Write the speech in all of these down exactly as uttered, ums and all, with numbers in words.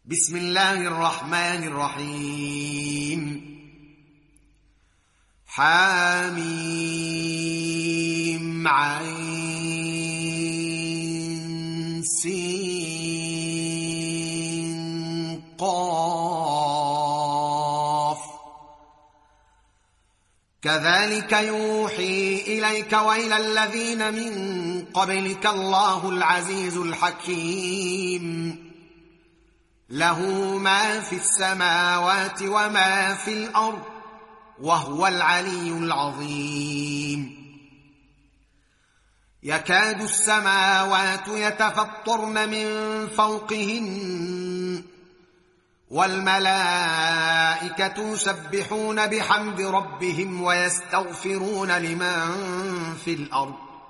بسم الله الرحمن الرحيم. حاميم عين سين قاف. كذلك يوحي إليك وإلى الذين من قبلك الله العزيز الحكيم، له ما في السماوات وما في الأرض وهو العلي العظيم. يكاد السماوات يتفطرن من فوقهن والملائكة يسبحون بحمد ربهم ويستغفرون لمن في الأرض،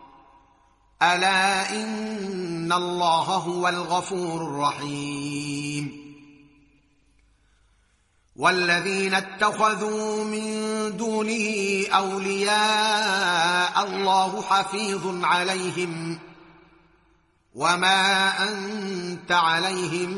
ألا إن الله هو الغفور الرحيم. والذين اتخذوا من دونه أولياء الله حفيظ عليهم وما أنت عليهم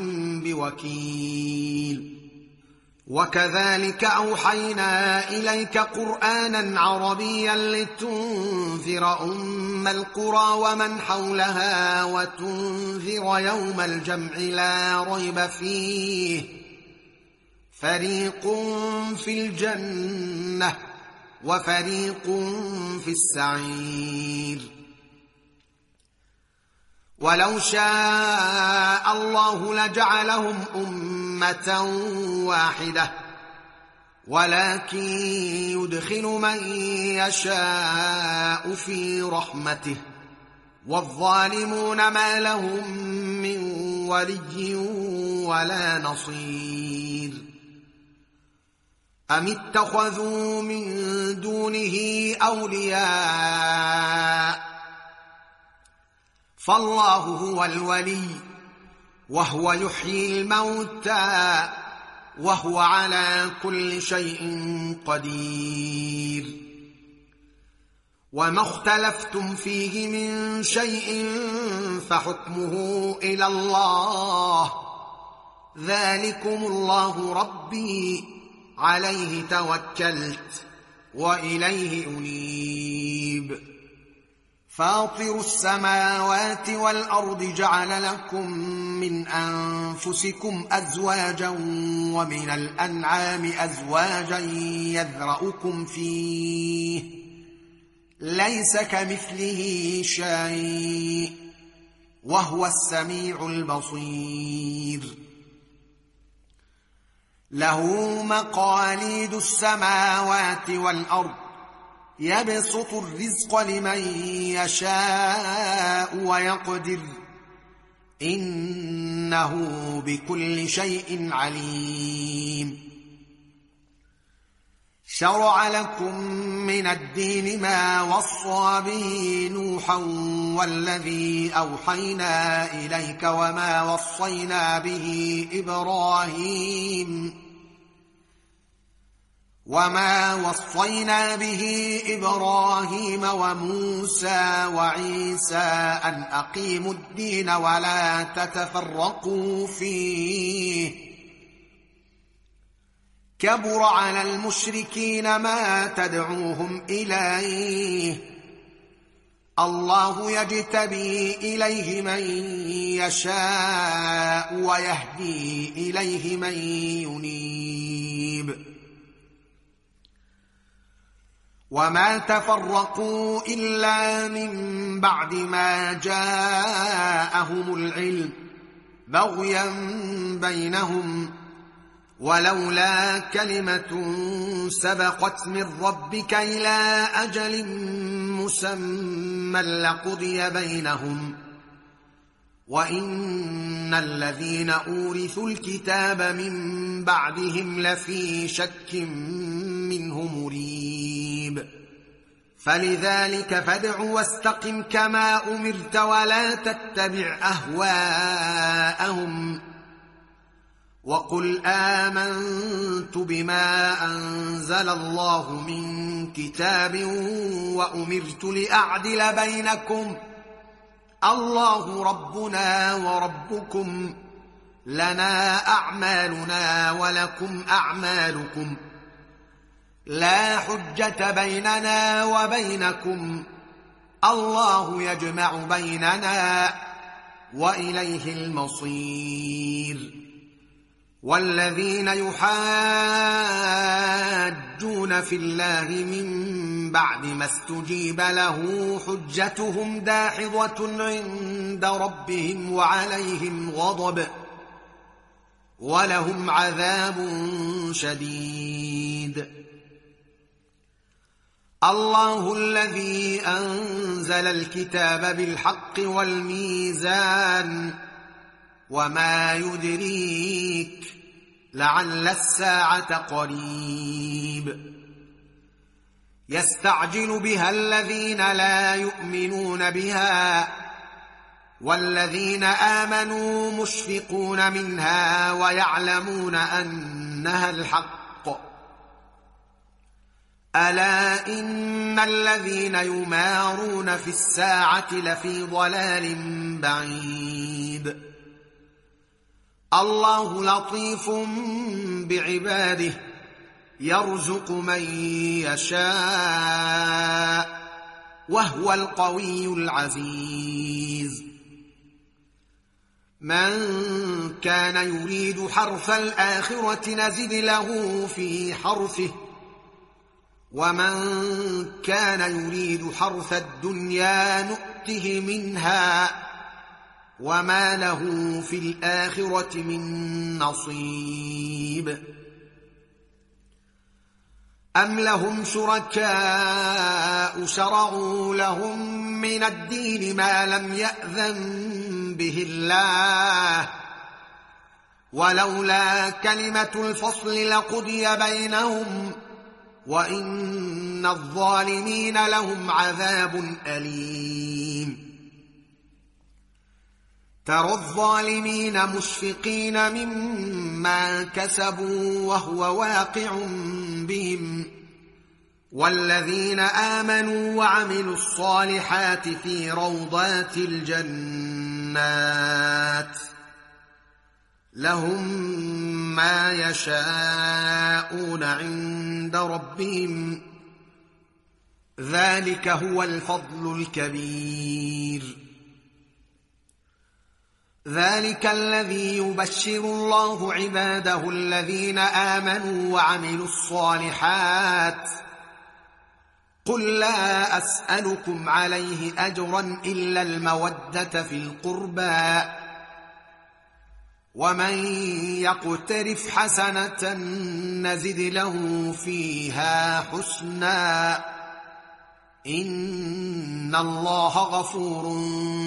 بوكيل. وكذلك أوحينا إليك قرآنا عربيا لتنذر أم القرى ومن حولها وتنذر يوم الجمع لا ريب فيه، فريق في الجنة وفريق في السعير. ولو شاء الله لجعلهم أمة واحدة، ولكن يدخل من يشاء في رحمته، والظالمون ما لهم من ولي ولا نصير. أم اتخذوا من دونه أولياء، فالله هو الولي وهو يحيي الموتى وهو على كل شيء قدير. وما اختلفتم فيه من شيء فحكمه إلى الله، ذلكم الله ربي عليه توكلت وإليه أنيب. فاطر السماوات والأرض جعل لكم من أنفسكم أزواجا ومن الأنعام أزواجا يذرأكم فيه، ليس كمثله شيء وهو السميع البصير. له مقاليد السماوات والأرض يبسط الرزق لمن يشاء ويقدر، إنه بكل شيء عليم. شرع لكم من الدين ما وصى به نوحا والذي أوحينا إليك وما وصينا به إبراهيم وما وصينا به إبراهيم وموسى وعيسى أن أقيموا الدين ولا تتفرقوا فيه، كبر على المشركين ما تدعوهم إليه، الله يجتبي إليه من يشاء ويهدي إليه من ينيب. وما تفرقوا إلا من بعد ما جاءهم العلم بغيا بينهم، ولولا كلمة سبقت من ربك إلى أجل مسمى لقضي بينهم، وإن الذين أورثوا الكتاب من بعدهم لفي شك منه مريب. فلذلك فادع واستقم كما أمرت ولا تتبع أهواءهم، وقل آمنت بما أنزل الله من كتاب وأمرت لأعدل بينكم، الله ربنا وربكم لنا أعمالنا ولكم أعمالكم لا حجة بيننا وبينكم الله يجمع بيننا وإليه المصير والذين يحاجون في الله من بعد ما استجيب له حجتهم داحضة عند ربهم وعليهم غضب ولهم عذاب شديد. الله الذي أنزل الكتاب بالحق والميزان وما يدريك لعل الساعة قريب يستعجل بها الذين لا يؤمنون بها والذين آمنوا مشفقون منها ويعلمون أنها الحق ألا إن الذين يمارون في الساعة لفي ضلال بعيد الله لطيف بعباده يرزق من يشاء وهو القوي العزيز. من كان يريد حرث الآخرة نزد له في حرثه ومن كان يريد حرث الدنيا نؤته منها وما له في الآخرة من نصيب. أم لهم شركاء شرعوا لهم من الدين ما لم يأذن به الله ولولا كلمة الفصل لقضي بينهم وإن الظالمين لهم عذاب أليم. ترى الظالمين مشفقين مما كسبوا وهو واقع بهم والذين آمنوا وعملوا الصالحات في روضات الجنات لهم ما يشاءون عند ربهم ذلك هو الفضل الكبير. ذلك الذي يبشر الله عباده الذين آمنوا وعملوا الصالحات قل لا أسألكم عليه أجرا إلا المودة في القربى ومن يقترف حسنة نزد له فيها حسنا إن الله غفور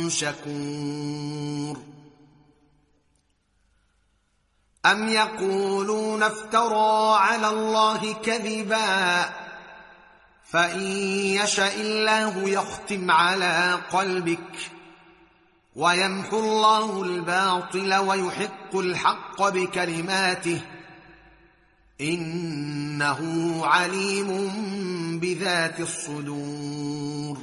شكور. أم يقولون افترى على الله كذبا فإن يشأ الله يختم على قلبك ويمحو الله الباطل ويحق الحق بكلماته إنه عليم بذات الصدور.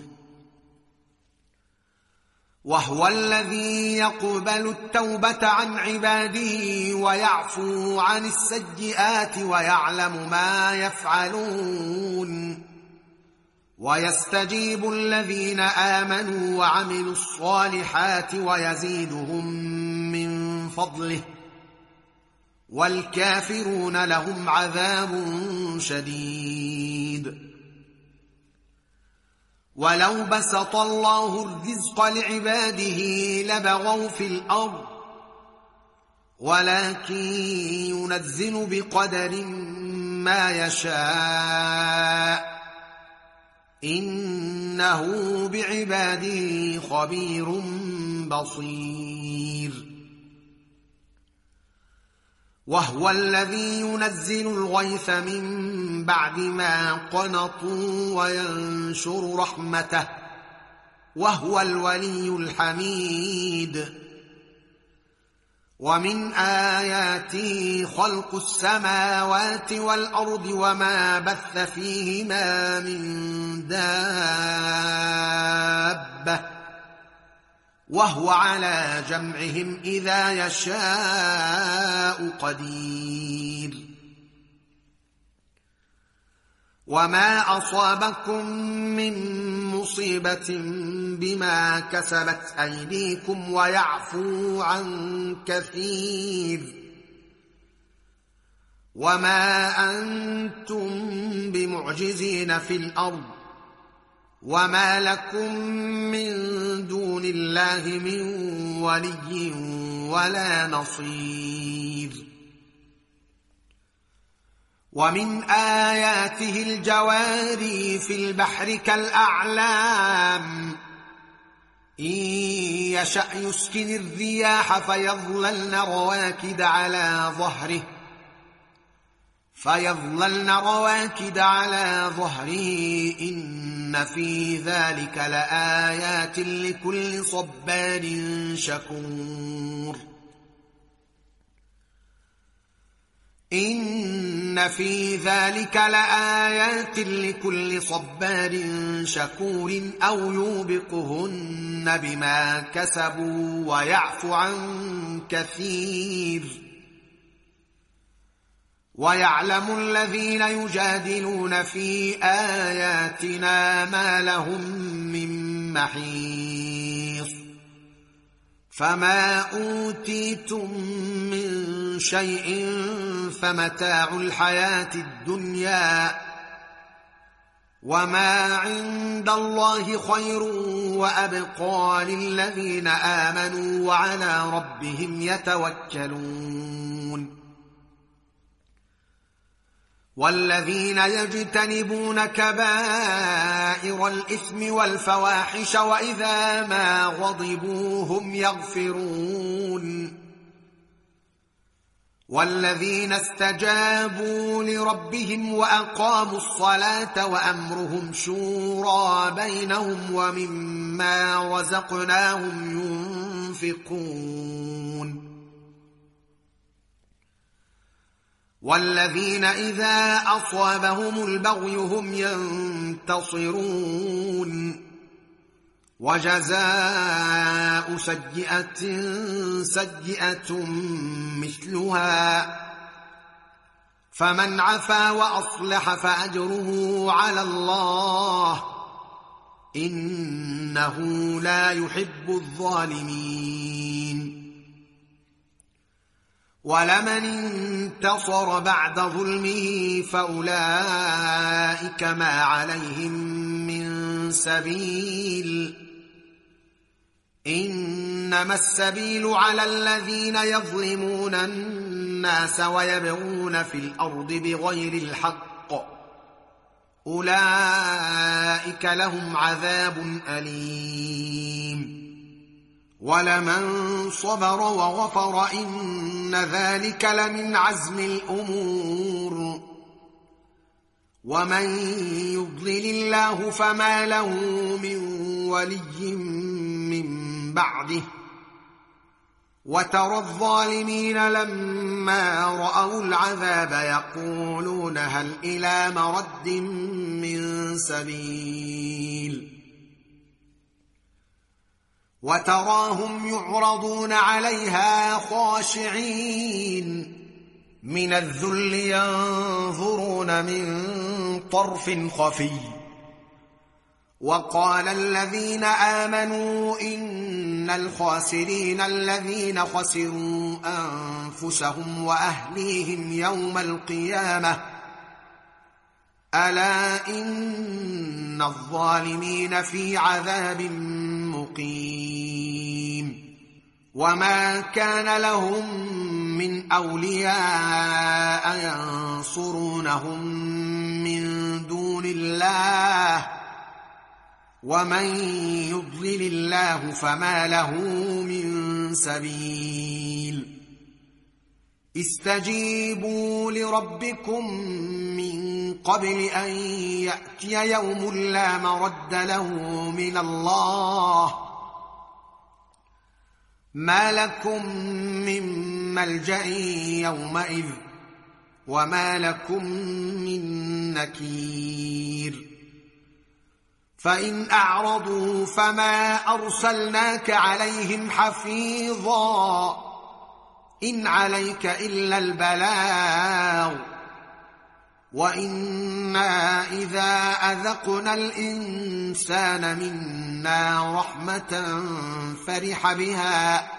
وهو الذي يقبل التوبة عن عباده ويعفو عن السيئات ويعلم ما يفعلون ويستجيب الذين آمنوا وعملوا الصالحات ويزيدهم من فضله والكافرون لهم عذاب شديد. ولو بسط الله الرزق لعباده لبغوا في الأرض ولكن ينزل بقدر ما يشاء إنه بعباده خبير بصير. وهو الذي ينزل الغيث من بعد ما قنطوا وينشر رحمته وهو الولي الحميد. ومن آياته خلق السماوات والأرض وما بث فيهما من دابة وهو على جمعهم إذا يشاء قدير. وما أصابكم من مصيبة بما كسبت أيديكم ويعفو عن كثير، وما أنتم بمعجزين في الأرض، وما لكم من دون الله من ولي ولا نصير. ومن آياته الجواري في البحر كالأعلام إن يشأ يسكن الرياح فيظللن رواكد على ظهره فيظللن رواكد على ظهره إن في ذلك لآيات لكل صبار شكور. إن في ذلك لآيات لكل صبار شكور أو يوبقهن بما كسبوا ويعفو عن كثير. ويعلم الذين يجادلون في آياتنا ما لهم من محيص. فما أوتيتم من شيء فمتاع الحياة الدنيا، وما عند الله خير وأبقى للذين آمنوا وعلى ربهم يتوكلون. والذين يجتنبون كبائر الإثم والفواحش وإذا ما غضبوا هم يغفرون. والذين استجابوا لربهم وأقاموا الصلاة وأمرهم شورى بينهم ومما رزقناهم ينفقون. والذين إذا أصابهم البغي هم ينتصرون. وجزاء سيئة سيئة مثلها، فمن عفا وأصلح فأجره على الله إنه لا يحب الظالمين. ولمن انتصر بعد ظلمه فأولئك ما عليهم من سبيل، إنما السبيل على الذين يظلمون الناس ويبغون في الأرض بغير الحق، أولئك لهم عذاب أليم. ولمن صبر وغفر إن ذلك لمن عزم الأمور. ومن يضلل الله فما له من ولي من بعده. وترى الظالمين لما رأوا العذاب يقولون هل إلى مرد من سبيل. وتراهم يعرضون عليها خاشعين من الذل ينظرون من طرف خفي. وقال الذين آمنوا إن الخاسرين الذين خسروا أنفسهم وأهليهم يوم القيامة ألا إن الظالمين في عذاب مقيم. وما كان لهم من أولياء ينصرونهم من دون الله ومن يضلل الله فما له من سبيل. استجيبوا لربكم من قبل أن يأتي يوم لا مرد له من الله ما لكم من ملجأ يومئذ وما لكم من نكير. فإن أعرضوا فما أرسلناك عليهم حفيظا إن عليك إلا البلاغ وإنا إذا أذقنا الإنسان منا رحمة فرح بها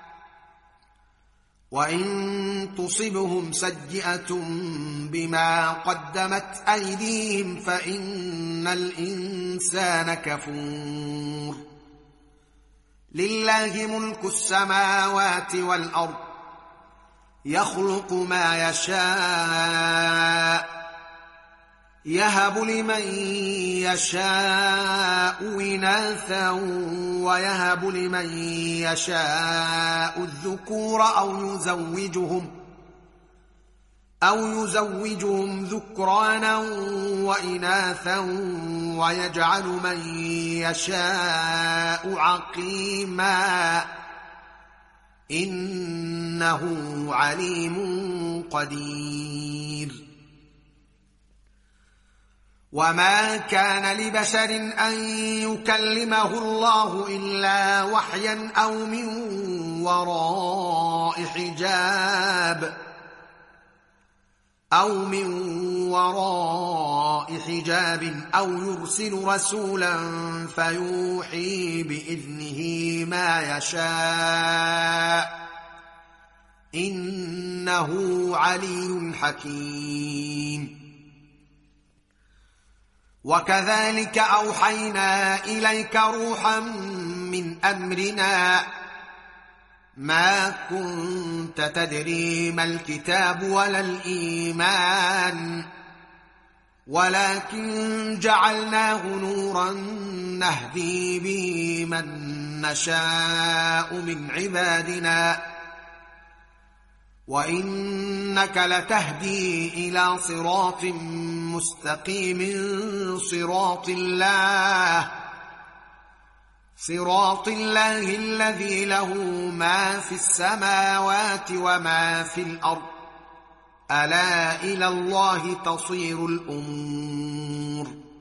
وإن تصبهم سيئة بما قدمت أيديهم فإن الإنسان كفور لله ملك السماوات والأرض يخلق ما يشاء يهب لمن يشاء إناثا ويهب لمن يشاء الذكور أو يزوجهم أو يزوجهم ذكرانا وإناثا ويجعل من يشاء عقيما إنه عليم قدير وما كان لبشر أن يكلمه الله إلا وحيا أو من وراء حجاب أو من وراء حجاب أو يرسل رسولا فيوحي بإذنه ما يشاء إنه علي حكيم وكذلك أوحينا إليك روحا من أمرنا ما كنت تدري ما الكتاب ولا الإيمان ولكن جعلناه نورا نهدي به من نشاء من عبادنا وإنك لتهدي إلى صراط مستقيم صراط الله صراط الله الذي له ما في السماوات وما في الأرض ألا إلى الله تصير الأمور